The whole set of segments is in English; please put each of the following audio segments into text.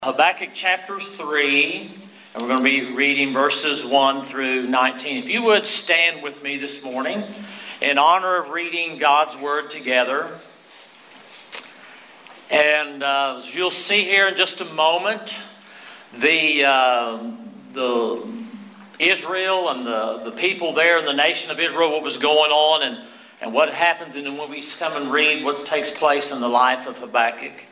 Habakkuk chapter 3, and we're going to be reading verses 1 through 19. If you would stand with me this morning in honor of reading God's Word together. And as you'll see here in just a moment, the Israel and the people there in the nation of Israel, what was going on and what happens, and then when we come and read what takes place in the life of Habakkuk.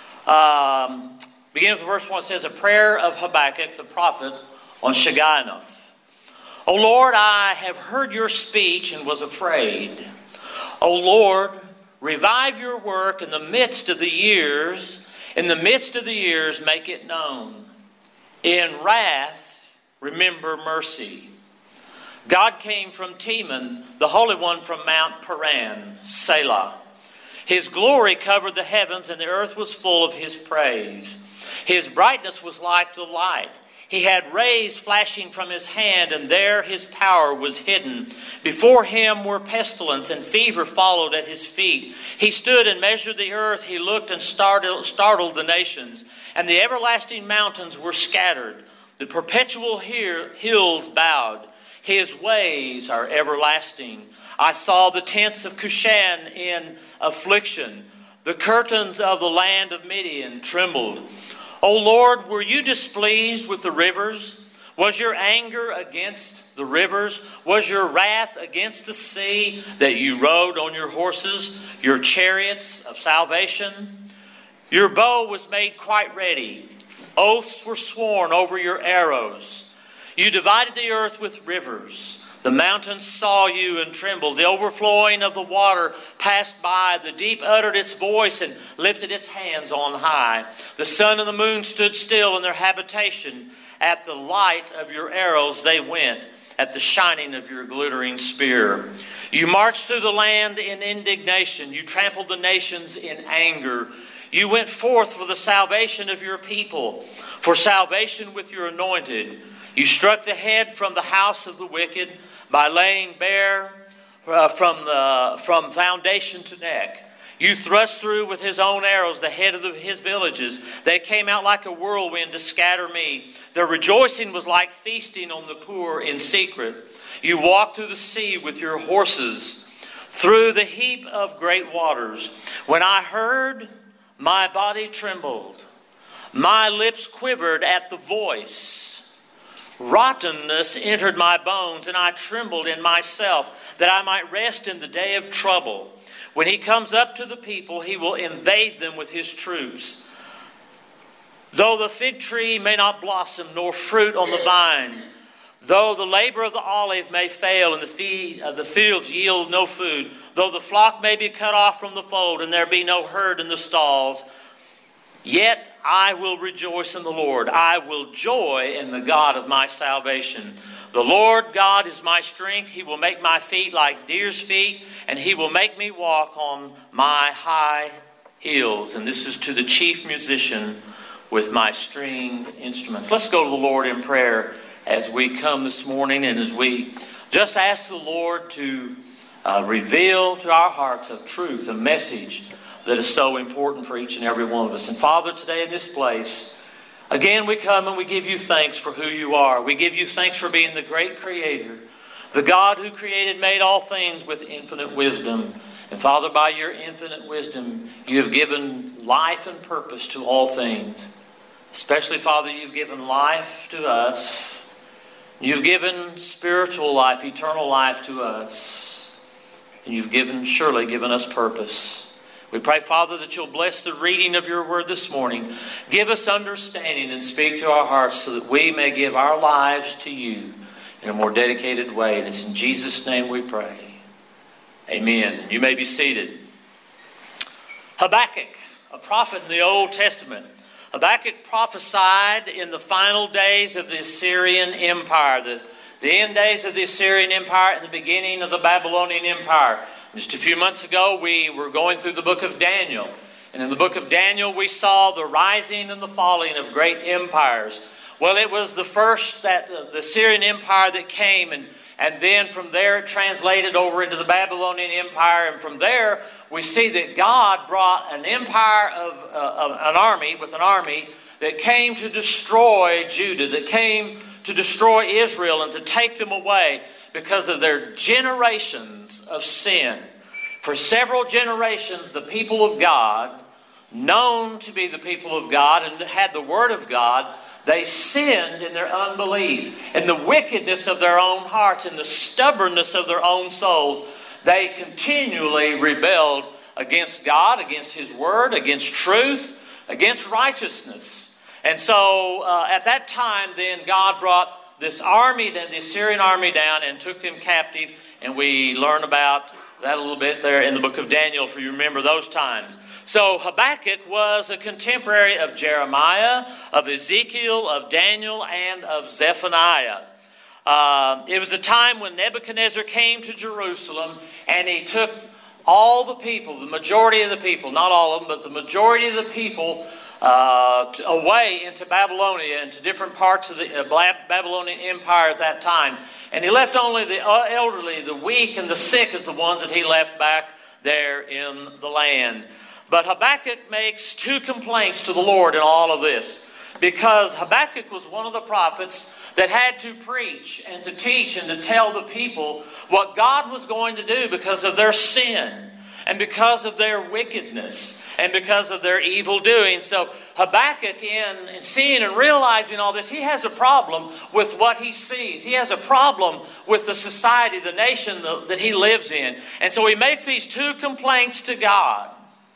Beginning with verse 1, it says, a prayer of Habakkuk the prophet on Shigionoth. O Lord, I have heard your speech and was afraid. O Lord, revive your work in the midst of the years. In the midst of the years, make it known. In wrath, remember mercy. God came from Teman, the Holy One from Mount Paran, Selah. His glory covered the heavens, and the earth was full of his praise. His brightness was like the light. He had rays flashing from his hand, and there his power was hidden. Before him were pestilence, and fever followed at his feet. He stood and measured the earth. He looked and startled the nations. And the everlasting mountains were scattered. The perpetual hills bowed. His ways are everlasting. I saw the tents of Cushan in affliction. The curtains of the land of Midian trembled. O Lord, were you displeased with the rivers? Was your anger against the rivers? Was your wrath against the sea that you rode on your horses, your chariots of salvation? Your bow was made quite ready. Oaths were sworn over your arrows. You divided the earth with rivers. The mountains saw you and trembled. The overflowing of the water passed by. The deep uttered its voice and lifted its hands on high. The sun and the moon stood still in their habitation. At the light of your arrows they went, at the shining of your glittering spear. You marched through the land in indignation. You trampled the nations in anger. You went forth for the salvation of your people, for salvation with your anointed. You struck the head from the house of the wicked by laying bare from foundation to neck. You thrust through with his own arrows the head of his villages. They came out like a whirlwind to scatter me. Their rejoicing was like feasting on the poor in secret. You walked through the sea with your horses, through the heap of great waters. When I heard, my body trembled. My lips quivered at the voice. Rottenness entered my bones, and I trembled in myself, that I might rest in the day of trouble. When he comes up to the people, he will invade them with his troops. Though the fig tree may not blossom, nor fruit on the vine, though the labor of the olive may fail, and the fields yield no food, though the flock may be cut off from the fold, and there be no herd in the stalls, yet I will rejoice in the Lord. I will joy in the God of my salvation. The Lord God is my strength. He will make my feet like deer's feet, and he will make me walk on my high hills. And this is to the chief musician with my string instruments. Let's go to the Lord in prayer as we come this morning, and as we just ask the Lord to reveal to our hearts a truth, a message that is so important for each and every one of us. And Father, today in this place, again we come and we give you thanks for who you are. We give you thanks for being the great creator, the God who created, made all things with infinite wisdom. And Father, by your infinite wisdom, you have given life and purpose to all things. Especially, Father, you've given life to us. You've given spiritual life, eternal life to us. And you've surely given us purpose. We pray, Father, that you'll bless the reading of your word this morning. Give us understanding and speak to our hearts so that we may give our lives to you in a more dedicated way. And it's in Jesus' name we pray. Amen. You may be seated. Habakkuk, a prophet in the Old Testament. Habakkuk prophesied in the final days of the Assyrian Empire, the end days of the Assyrian Empire and the beginning of the Babylonian Empire. Just a few months ago, we were going through the book of Daniel. And in the book of Daniel, we saw the rising and the falling of great empires. Well, it was the first, the Assyrian Empire that came, and then from there it translated over into the Babylonian Empire. And from there, we see that God brought an empire of an army that came to destroy Judah, that came to destroy Israel and to take them away because of their generations of sin. For several generations, the people of God, known to be the people of God and had the Word of God, they sinned in their unbelief, in the wickedness of their own hearts, in the stubbornness of their own souls. They continually rebelled against God, against His Word, against truth, against righteousness. And so at that time then God brought this army, the Assyrian army down and took them captive. And we learn about that a little bit there in the book of Daniel, if you remember those times. So Habakkuk was a contemporary of Jeremiah, of Ezekiel, of Daniel, and of Zephaniah. It was a time when Nebuchadnezzar came to Jerusalem and he took all the people, the majority of the people, not all of them, but the majority of the people away into Babylonia, into different parts of the Babylonian Empire at that time. And he left only the elderly, the weak, and the sick as the ones that he left back there in the land. But Habakkuk makes two complaints to the Lord in all of this, because Habakkuk was one of the prophets that had to preach and to teach and to tell the people what God was going to do because of their sin and because of their wickedness and because of their evil doing. So Habakkuk, in seeing and realizing all this, he has a problem with what he sees. He has a problem with the society, the nation that he lives in. And so he makes these two complaints to God.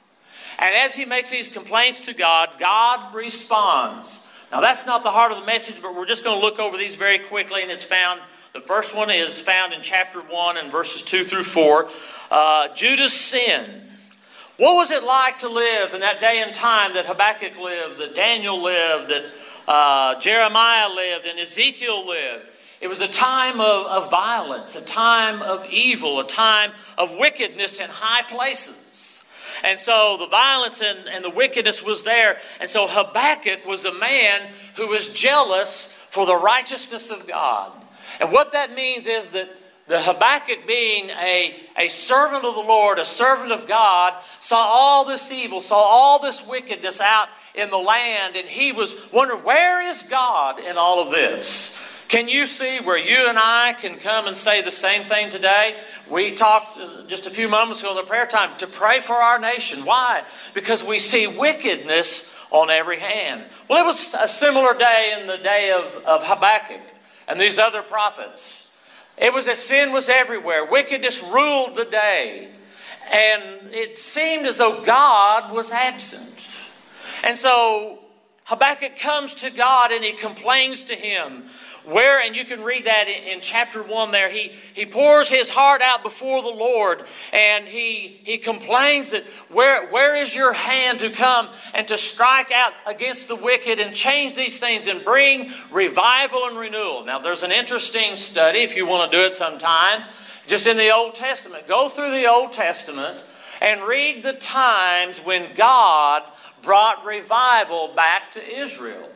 And as he makes these complaints to God, God responds. Now that's not the heart of the message, but we're just going to look over these very quickly. And it's found, the first one is found in chapter 1 and verses 2 through 4. Judah's sin. What was it like to live in that day and time that Habakkuk lived, that Daniel lived, that Jeremiah lived, and Ezekiel lived? It was a time of violence, a time of evil, a time of wickedness in high places. And so the violence and the wickedness was there. And so Habakkuk was a man who was jealous for the righteousness of God. And what that means is that the Habakkuk, being a servant of the Lord, a servant of God, saw all this evil, saw all this wickedness out in the land. And he was wondering, where is God in all of this? Can you see where you and I can come and say the same thing today? We talked just a few moments ago in the prayer time to pray for our nation. Why? Because we see wickedness on every hand. Well, it was a similar day in the day of Habakkuk and these other prophets. It was that sin was everywhere. Wickedness ruled the day. And it seemed as though God was absent. And so Habakkuk comes to God and he complains to Him. Where, and you can read that in chapter 1 there, he pours his heart out before the Lord, and he complains that where is your hand to come and to strike out against the wicked and change these things and bring revival and renewal. Now there's an interesting study, if you want to do it sometime, just in the Old Testament. Go through the Old Testament and read the times when God brought revival back to Israel.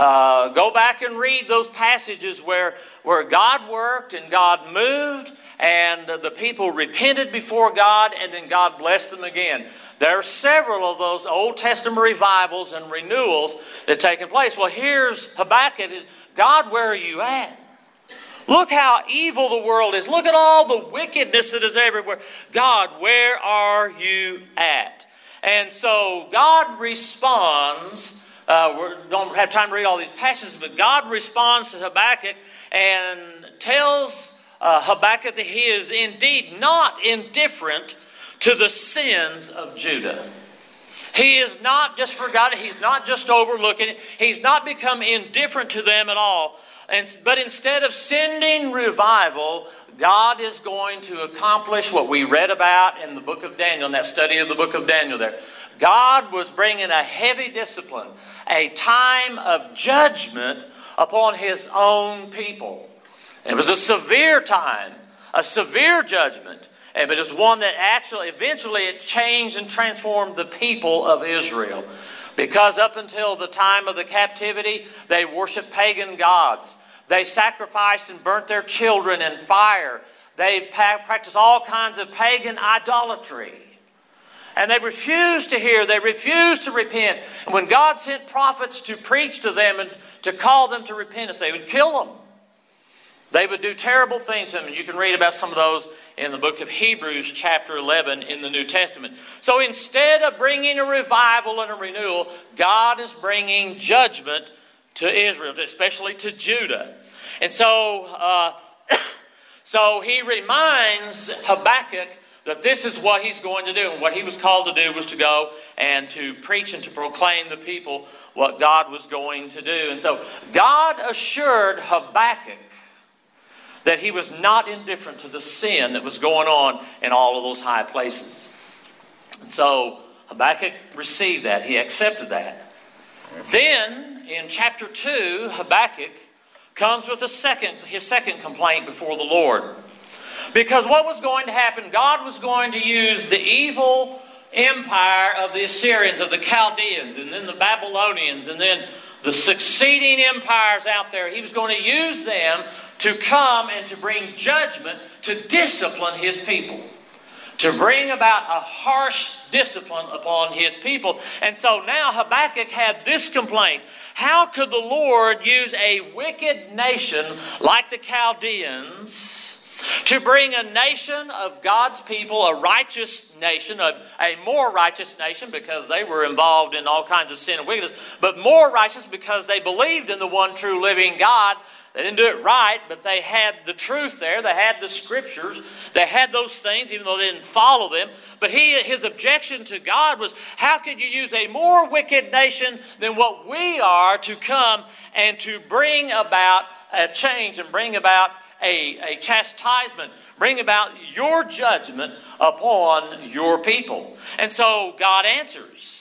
Go back and read those passages where God worked and God moved and the people repented before God and then God blessed them again. There are several of those Old Testament revivals and renewals that have taken place. Well, here's Habakkuk. God, where are you at? Look how evil the world is. Look at all the wickedness that is everywhere. God, where are you at? And so God responds. We don't have time to read all these passages, but God responds to Habakkuk and tells Habakkuk that he is indeed not indifferent to the sins of Judah. He is not just forgotten. He's not just overlooking it. He's not become indifferent to them at all. But instead of sending revival, God is going to accomplish what we read about in the book of Daniel, in that study of the book of Daniel there. God was bringing a heavy discipline, a time of judgment upon His own people. It was a severe time, a severe judgment, but it was one that actually, eventually, it changed and transformed the people of Israel. Because up until the time of the captivity, they worshiped pagan gods. They sacrificed and burnt their children in fire. They practiced all kinds of pagan idolatry. And they refused to hear. They refused to repent. And when God sent prophets to preach to them and to call them to repentance, they would kill them. They would do terrible things to them. And you can read about some of those in the book of Hebrews chapter 11 in the New Testament. So instead of bringing a revival and a renewal, God is bringing judgment to Israel, especially to Judah. And so, so he reminds Habakkuk that this is what he's going to do. And what he was called to do was to go and to preach and to proclaim the people what God was going to do. And so God assured Habakkuk that he was not indifferent to the sin that was going on in all of those high places. And so Habakkuk received that. He accepted that. Then in chapter 2, Habakkuk comes with his second complaint before the Lord. Because what was going to happen, God was going to use the evil empire of the Assyrians, of the Chaldeans, and then the Babylonians, and then the succeeding empires out there. He was going to use them to come and to bring judgment, to discipline his people, to bring about a harsh discipline upon his people. And so now Habakkuk had this complaint. How could the Lord use a wicked nation like the Chaldeans to bring a nation of God's people, a righteous nation, a more righteous nation because they were involved in all kinds of sin and wickedness, but more righteous because they believed in the one true living God? They didn't do it right, but they had the truth there. They had the scriptures. They had those things, even though they didn't follow them. But his objection to God was, how could you use a more wicked nation than what we are to come and to bring about a change and bring about a chastisement, bring about your judgment upon your people? And so God answers.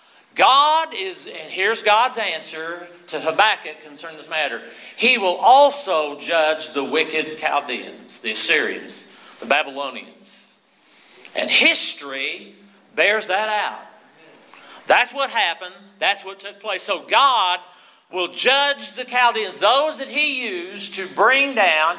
And here's God's answer to Habakkuk concerning this matter. He will also judge the wicked Chaldeans, the Assyrians, the Babylonians. And history bears that out. That's what happened. That's what took place. So God will judge the Chaldeans, those that he used to bring down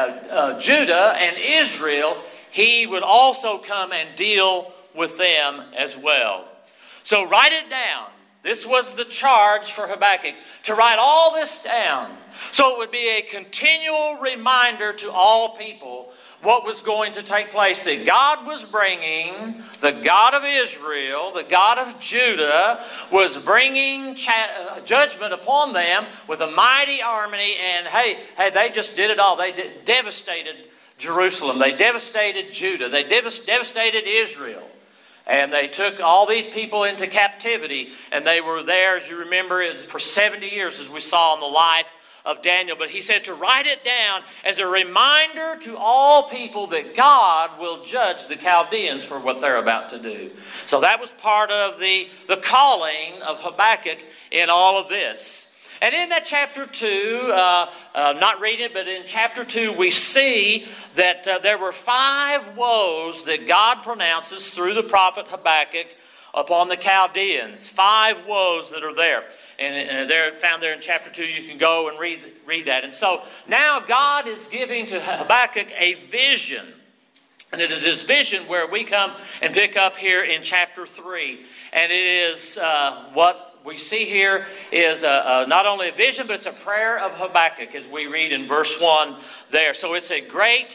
Judah and Israel. He would also come and deal with them as well. So write it down. This was the charge for Habakkuk, to write all this down. So it would be a continual reminder to all people what was going to take place. That God was bringing, the God of Israel, the God of Judah, was bringing judgment upon them with a mighty army. And hey, they just did it all. They devastated Jerusalem. They devastated Judah. They devastated Israel. And they took all these people into captivity. And they were there, as you remember, for 70 years, as we saw in the life of Daniel. But he said to write it down as a reminder to all people that God will judge the Chaldeans for what they're about to do. So that was part of the calling of Habakkuk in all of this. And in that chapter 2, not reading it, but in chapter 2, we see that there were 5 woes that God pronounces through the prophet Habakkuk upon the Chaldeans. 5 woes that are there. And they're found there in chapter 2. You can go and read that. And so now God is giving to Habakkuk a vision. And it is this vision where we come and pick up here in chapter 3. And it is what we see here is not only a vision, but it's a prayer of Habakkuk, as we read in verse 1 there. So it's a great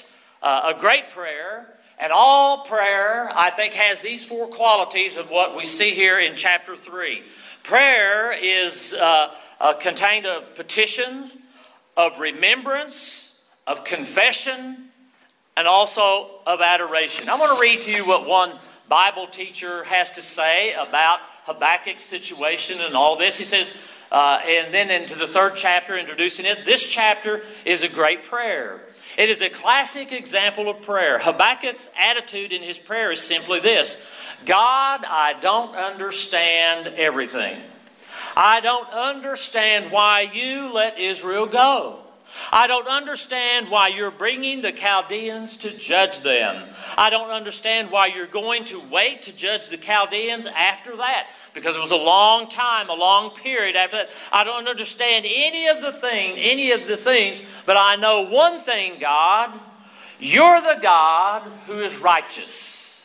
prayer. And all prayer, I think, has these 4 qualities of what we see here in chapter 3. Prayer is contained of petitions, of remembrance, of confession, and also of adoration. I want to read to you what one Bible teacher has to say about Habakkuk's situation and all this. He says, and then into the 3rd chapter, introducing it, this chapter is a great prayer. It is a classic example of prayer. Habakkuk's attitude in his prayer is simply this: God, I don't understand everything. I don't understand why you let Israel go. I don't understand why you're bringing the Chaldeans to judge them. I don't understand why you're going to wait to judge the Chaldeans after that, because it was a long time, a long period after that. I don't understand any of the things, but I know one thing, God. You're the God who is righteous.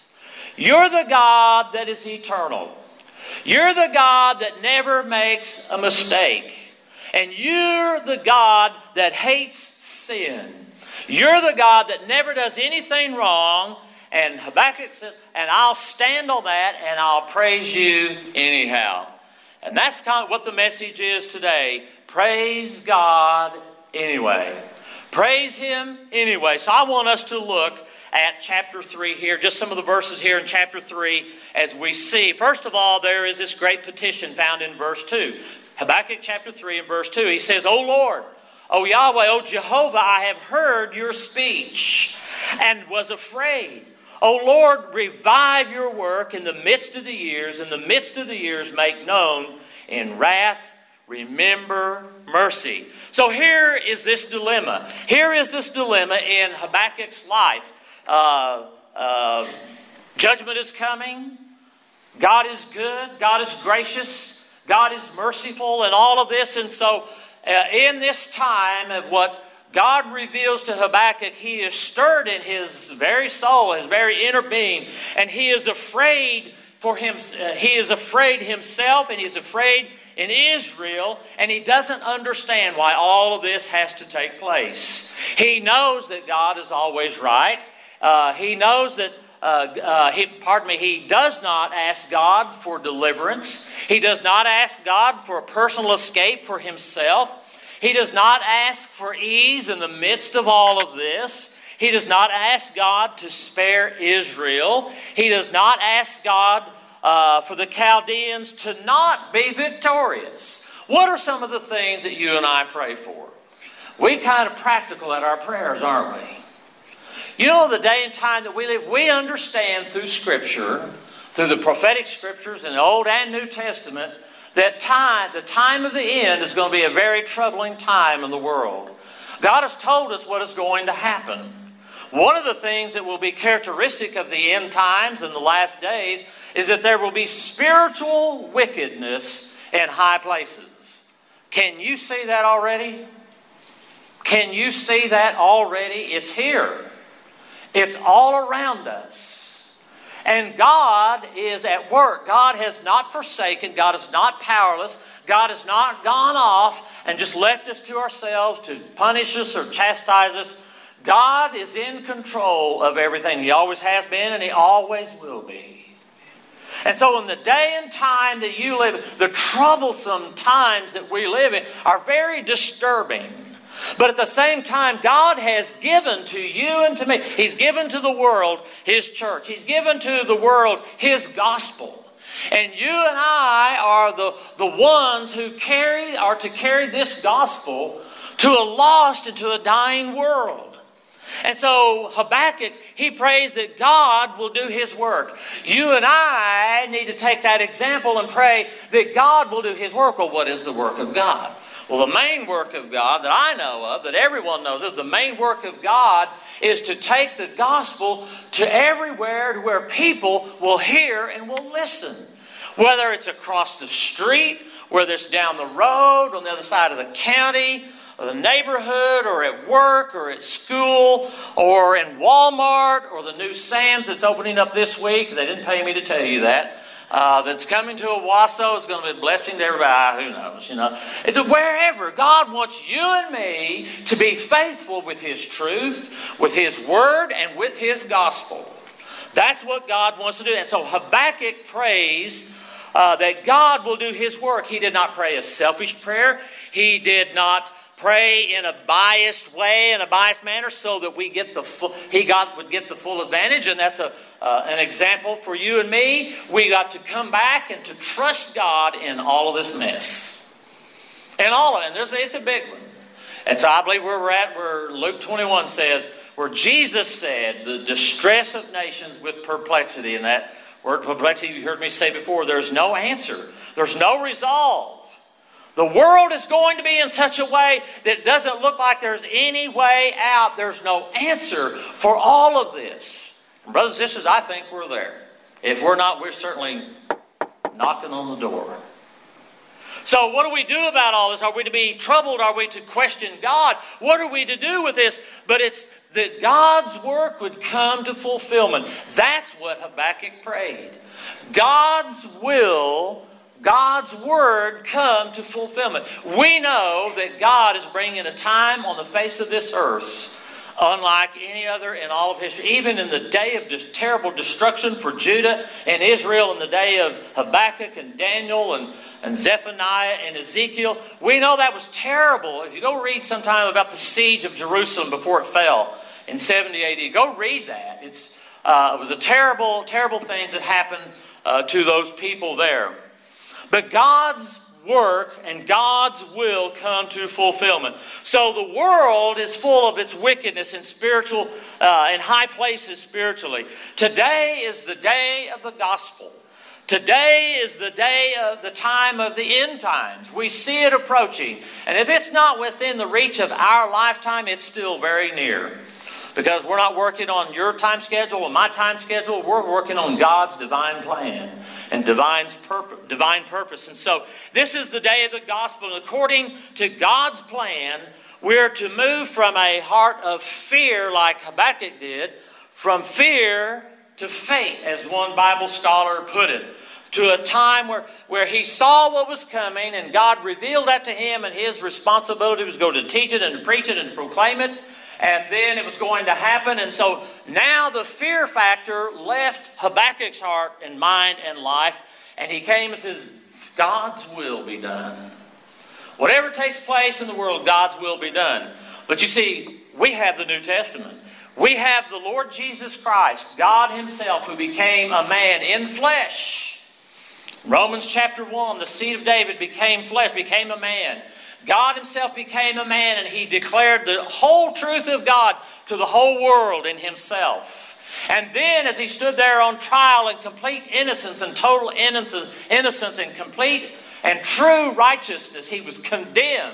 You're the God that is eternal. You're the God that never makes a mistake. And you're the God that hates sin. You're the God that never does anything wrong. And Habakkuk says, and I'll stand on that and I'll praise you anyhow. And that's kind of what the message is today. Praise God anyway. Praise Him anyway. So I want us to look at chapter 3 here, just some of the verses here in chapter 3 as we see. First of all, there is this great petition found in verse 2. Habakkuk chapter 3 and verse 2. He says, O Lord, O Yahweh, O Jehovah, I have heard your speech and was afraid. O Lord, revive your work in the midst of the years. In the midst of the years, make known in wrath, remember mercy. So here is this dilemma. Here is this dilemma in Habakkuk's life. Judgment is coming. God is good. God is gracious. God is merciful and all of this. And so in this time of what God reveals to Habakkuk, he is stirred in his very soul, his very inner being, and he is afraid for him. He is afraid himself, and he is afraid in Israel, and he doesn't understand why all of this has to take place. He knows that God is always right. He knows that he does not ask God for deliverance. He does not ask God for a personal escape for himself. He does not ask for ease in the midst of all of this. He does not ask God to spare Israel. He does not ask God for the Chaldeans to not be victorious. What are some of the things that you and I pray for? We kind of practical at our prayers, aren't we? You know, the day and time that we live, we understand through Scripture, through the prophetic Scriptures in the Old and New Testament, that the time of the end is going to be a very troubling time in the world. God has told us what is going to happen. One of the things that will be characteristic of the end times and the last days is that there will be spiritual wickedness in high places. Can you see that already? Can you see that already? It's here. It's all around us. And God is at work. God has not forsaken. God is not powerless. God has not gone off and just left us to ourselves to punish us or chastise us. God is in control of everything. He always has been and He always will be. And so in the day and time that you live in, the troublesome times that we live in are very disturbing. But at the same time, God has given to you and to me, He's given to the world His church. He's given to the world His gospel. And you and I are the ones who are to carry this gospel to a lost and to a dying world. And so Habakkuk, he prays that God will do His work. You and I need to take that example and pray that God will do His work. Well, what is the work of God? Well, the main work of God that I know of, that everyone knows of, the main work of God is to take the gospel to everywhere to where people will hear and will listen. Whether it's across the street, whether it's down the road, on the other side of the county, or the neighborhood, or at work, or at school, or in Walmart, or the new Sam's that's opening up this week. They didn't pay me to tell you that. That's coming to Owasso is going to be a blessing to everybody. Who knows, you know. Wherever. God wants you and me to be faithful with His truth, with His word, and with His gospel. That's what God wants to do. And so Habakkuk prays that God will do His work. He did not pray a selfish prayer. He did not pray in a biased way, in a biased manner, so that we get would get the full advantage. And that's an example for you and me. We got to come back and to trust God in all of this mess. And all of it. And it's a big one. And so I believe where we're at, where Luke 21 says, where Jesus said, the distress of nations with perplexity. And that word perplexity, you heard me say before, there's no answer. There's no resolve. The world is going to be in such a way that it doesn't look like there's any way out. There's no answer for all of this. And brothers and sisters, I think we're there. If we're not, we're certainly knocking on the door. So what do we do about all this? Are we to be troubled? Are we to question God? What are we to do with this? But it's that God's work would come to fulfillment. That's what Habakkuk prayed. God's will, God's word come to fulfillment. We know that God is bringing a time on the face of this earth unlike any other in all of history. Even in the day of terrible destruction for Judah and Israel, in the day of Habakkuk and Daniel and Zephaniah and Ezekiel, we know that was terrible. If you go read sometime about the siege of Jerusalem before it fell in 70 AD, go read that. It was a terrible, terrible things that happened to those people there. But God's work and God's will come to fulfillment. So the world is full of its wickedness in spiritual, in high places spiritually. Today is the day of the gospel. Today is the day of the time of the end times. We see it approaching. And if it's not within the reach of our lifetime, it's still very near. Because we're not working on your time schedule or my time schedule. We're working on God's divine plan and divine purpose. And so this is the day of the gospel. And according to God's plan, we're to move from a heart of fear like Habakkuk did, from fear to faith, as one Bible scholar put it. To a time where he saw what was coming and God revealed that to him, and his responsibility was to go to teach it and to preach it and to proclaim it. And then it was going to happen. And so now the fear factor left Habakkuk's heart and mind and life. And he came and says, God's will be done. Whatever takes place in the world, God's will be done. But you see, we have the New Testament. We have the Lord Jesus Christ, God himself, who became a man in flesh. Romans chapter 1, the seed of David became flesh, became a man. God himself became a man, and he declared the whole truth of God to the whole world in himself. And then as he stood there on trial in complete innocence and total innocence and complete and true righteousness, he was condemned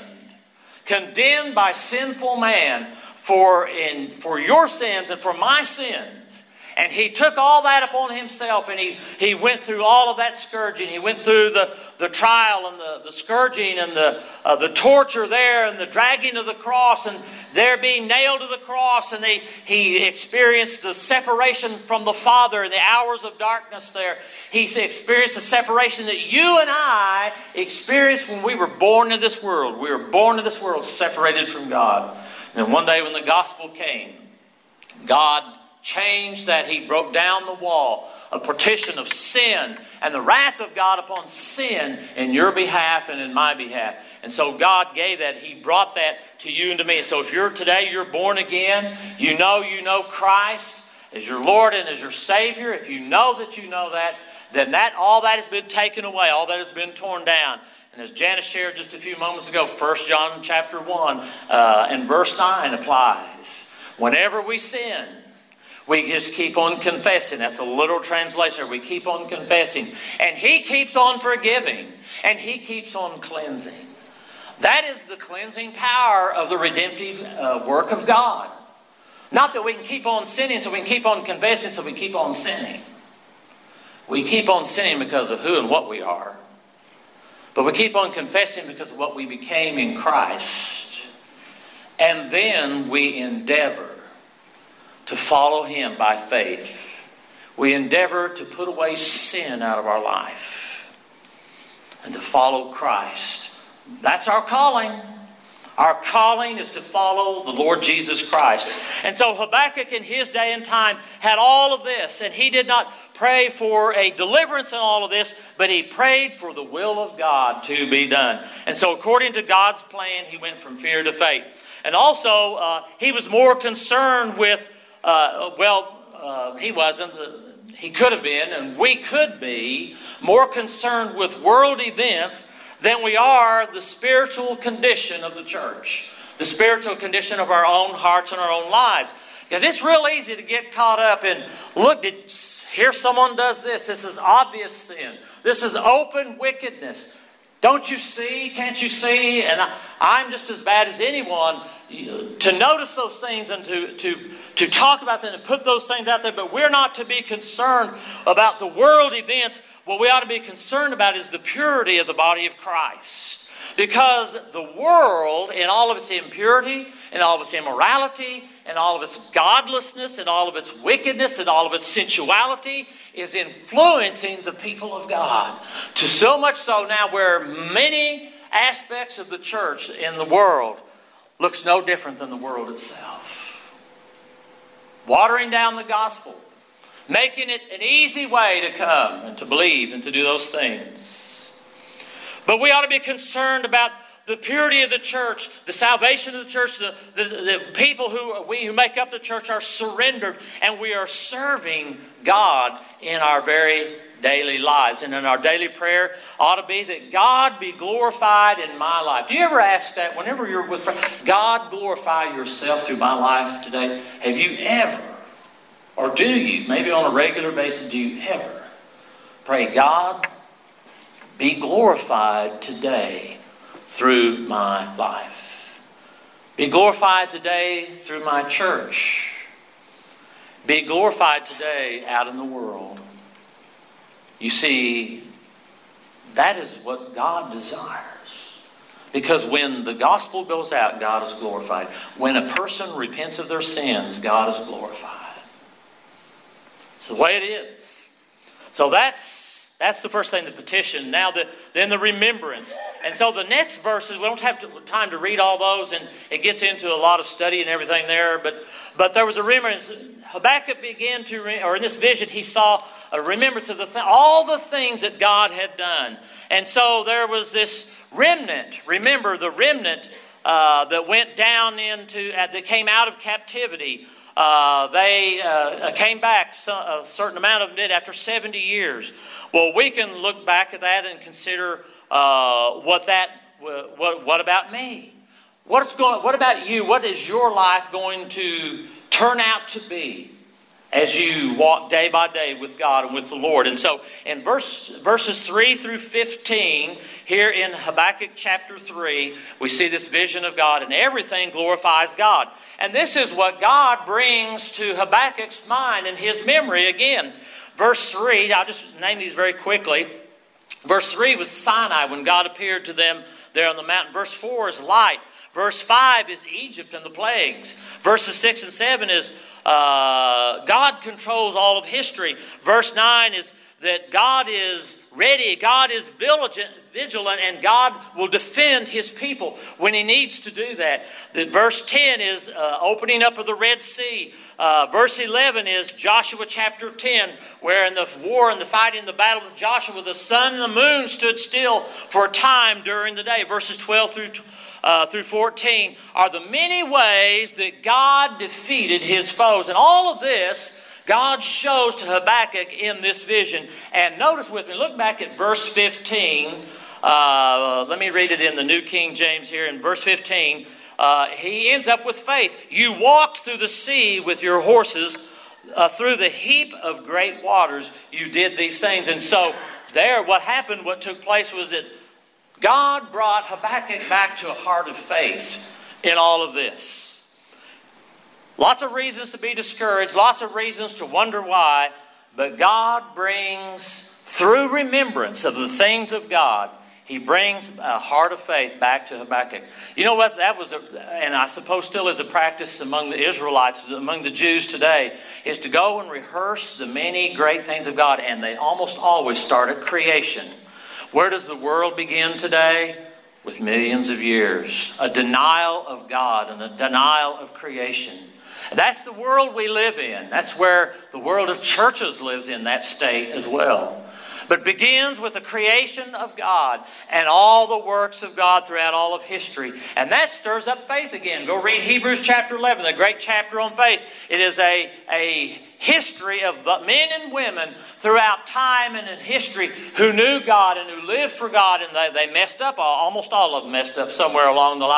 by sinful man for your sins and for my sins. And he took all that upon himself, and he went through all of that scourging. He went through the trial and the scourging and the torture there and the dragging of the cross and there being nailed to the cross. And he experienced the separation from the Father in the hours of darkness there. He experienced the separation that you and I experienced when we were born into this world. We were born into this world separated from God. And one day when the gospel came, God changed that. He broke down the wall, a partition of sin and the wrath of God upon sin in your behalf and in my behalf. And so God gave that. He brought that to you and to me. So if you're born again, you know Christ as your Lord and as your Savior. If you know that, then all that has been taken away. All that has been torn down. And as Janice shared just a few moments ago, 1 John chapter 1 and verse 9 applies. Whenever we sin, we just keep on confessing. That's a literal translation. We keep on confessing. And he keeps on forgiving. And he keeps on cleansing. That is the cleansing power of the redemptive work of God. Not that we can keep on sinning so we can keep on confessing so we keep on sinning. We keep on sinning because of who and what we are. But we keep on confessing because of what we became in Christ. And then we endeavor to follow him by faith. We endeavor to put away sin out of our life and to follow Christ. That's our calling. Our calling is to follow the Lord Jesus Christ. And so Habakkuk in his day and time had all of this, and he did not pray for a deliverance in all of this, but he prayed for the will of God to be done. And so according to God's plan, he went from fear to faith. And also, he was more concerned with he wasn't. He could have been, and we could be, more concerned with world events than we are the spiritual condition of the church. The spiritual condition of our own hearts and our own lives. Because it's real easy to get caught up in, look, here someone does this. This is obvious sin. This is open wickedness. Don't you see? Can't you see? And I'm just as bad as anyone to notice those things and to talk about them and put those things out there. But we're not to be concerned about the world events. What we ought to be concerned about is the purity of the body of Christ. Because the world, in all of its impurity, in all of its immorality, in all of its godlessness, in all of its wickedness, in all of its sensuality, is influencing the people of God. To so much so now where many aspects of the church in the world looks no different than the world itself. Watering down the gospel, making it an easy way to come and to believe and to do those things. But we ought to be concerned about the purity of the church, the salvation of the church. The people who make up the church are surrendered, and we are serving God in our very daily lives. And in our daily prayer ought to be that God be glorified in my life. Do you ever ask that whenever you're with prayer? God, glorify yourself through my life today. Have you ever, or do you, maybe on a regular basis, do you ever pray, God, be glorified today through my life. Be glorified today through my church. Be glorified today out in the world. You see, that is what God desires. Because when the gospel goes out, God is glorified. When a person repents of their sins, God is glorified. It's the way it is. So that's the first thing, the petition. Now, then the remembrance. And so the next verses, we don't have time to read all those, and it gets into a lot of study and everything there. But there was a remembrance. Habakkuk began or in this vision, he saw a remembrance of all the things that God had done. And so there was this remnant. Remember the remnant that went down that came out of captivity. They came back, a certain amount of them did, after 70 years. Well, we can look back at that and consider what about me? What about you? What is your life going to turn out to be as you walk day by day with God and with the Lord? And so in verses 3 through 15, here in Habakkuk chapter 3, we see this vision of God, and everything glorifies God. And this is what God brings to Habakkuk's mind and his memory again. Verse 3, I'll just name these very quickly. Verse 3 was Sinai, when God appeared to them there on the mountain. Verse 4 is light. Verse 5 is Egypt and the plagues. Verses 6 and 7 is God controls all of history. Verse 9 is that God is ready, God is vigilant, and God will defend His people when He needs to do that. Verse 10 is opening up of the Red Sea. Verse 11 is Joshua chapter 10, where in the war and the fighting, the battle with Joshua, the sun and the moon stood still for a time during the day. Verses 12 through 14 are the many ways that God defeated His foes. And all of this God shows to Habakkuk in this vision. And notice with me, look back at verse 15. Let me read it in the New King James here. In verse 15, he ends up with faith. You walked through the sea with your horses, through the heap of great waters. You did these things. And so there, what took place was that God brought Habakkuk back to a heart of faith in all of this. Lots of reasons to be discouraged, lots of reasons to wonder why, but God brings, through remembrance of the things of God, He brings a heart of faith back to Habakkuk. You know what? That was, and I suppose still is a practice among the Israelites, among the Jews today, is to go and rehearse the many great things of God, and they almost always start at creation. Where does the world begin today? With millions of years. A denial of God and a denial of creation. That's the world we live in. That's where the world of churches lives in, that state as well. But begins with the creation of God and all the works of God throughout all of history. And that stirs up faith again. Go read Hebrews chapter 11, the great chapter on faith. It is a history of the men and women throughout time and in history who knew God and who lived for God. And they messed up. Almost all of them messed up somewhere along the line.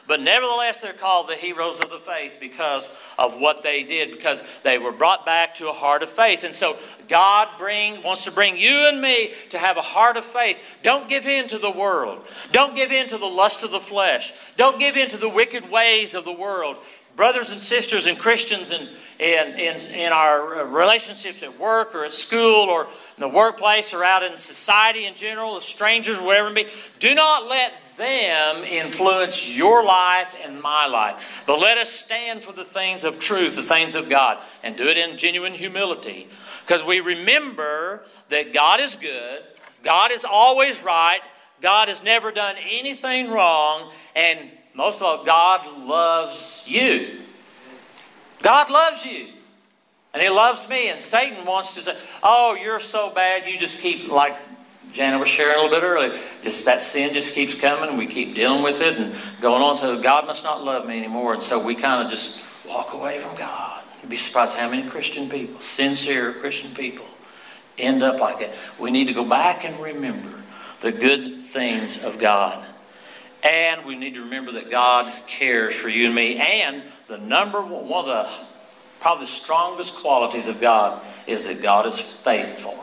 but nevertheless they're called the heroes of the faith because of what they did, because they were brought back to a heart of faith. And so God wants to bring you and me to have a heart of faith. Don't give in to the world. Don't give in to the lust of the flesh. Don't give in to the wicked ways of the world. Brothers and sisters and Christians in our relationships at work or at school or in the workplace or out in society in general, as strangers, whatever it may be, do not let them influence your life and my life. But let us stand for the things of truth, the things of God, and do it in genuine humility. Because we remember that God is good, God is always right, God has never done anything wrong, and most of all, God loves you. God loves you. And He loves me. And Satan wants to say, oh, you're so bad, you just keep, like Janet was sharing a little bit earlier, just that sin just keeps coming and we keep dealing with it and going on. So God must not love me anymore. And so we kind of just walk away from God. You'd be surprised how many Christian people, sincere Christian people, end up like that. We need to go back and remember the good things of God. And we need to remember that God cares for you and me. And the one of the probably the strongest qualities of God is that God is faithful.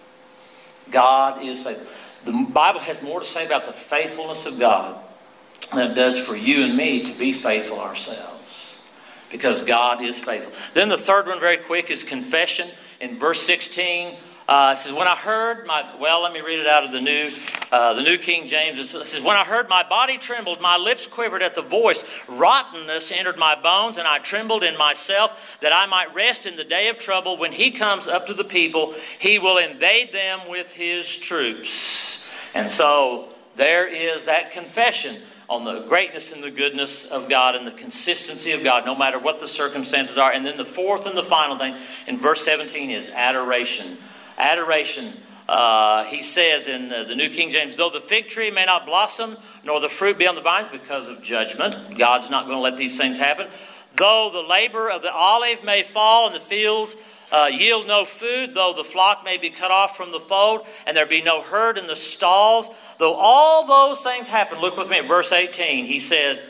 God is faithful. The Bible has more to say about the faithfulness of God than it does for you and me to be faithful ourselves. Because God is faithful. Then the third one, very quick, is confession. In verse 16, it says, when I heard let me read it out of the New King James. It says, when I heard, my body trembled, my lips quivered at the voice. Rottenness entered my bones, and I trembled in myself, that I might rest in the day of trouble. When He comes up to the people, He will invade them with His troops. And so there is that confession on the greatness and the goodness of God and the consistency of God, no matter what the circumstances are. And then the fourth and the final thing in verse 17 is adoration. Adoration, he says in the New King James, though the fig tree may not blossom, nor the fruit be on the vines because of judgment. God's not going to let these things happen. Though the labor of the olive may fall and the fields yield no food, though the flock may be cut off from the fold, and there be no herd in the stalls, though all those things happen, look with me at verse 18, he says,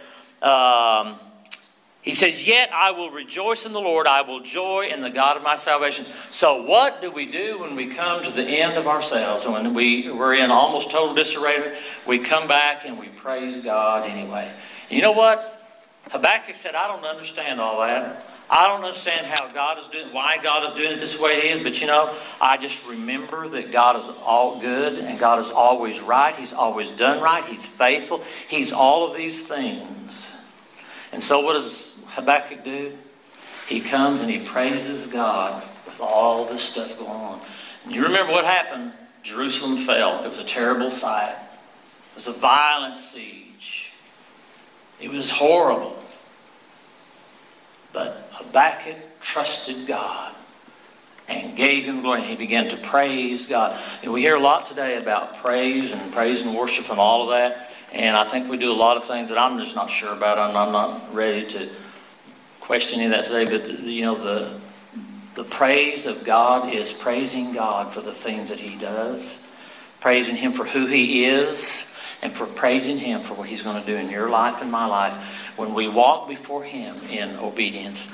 yet I will rejoice in the Lord. I will joy in the God of my salvation. So what do we do when we come to the end of ourselves? When we're in almost total disarray, we come back and we praise God anyway. You know what? Habakkuk said, I don't understand all that. I don't understand how God is doing, why God is doing it this way it is. But I just remember that God is all good and God is always right. He's always done right. He's faithful. He's all of these things. And so what does Habakkuk do? He comes and he praises God with all this stuff going on. And you remember what happened? Jerusalem fell. It was a terrible sight. It was a violent siege. It was horrible. But Habakkuk trusted God and gave Him glory. And he began to praise God. And we hear a lot today about praise and worship and all of that. And I think we do a lot of things that I'm just not sure about. I'm not ready to question any of that today. But the praise of God is praising God for the things that He does, praising Him for who He is, and for praising Him for what He's going to do in your life and my life when we walk before Him in obedience.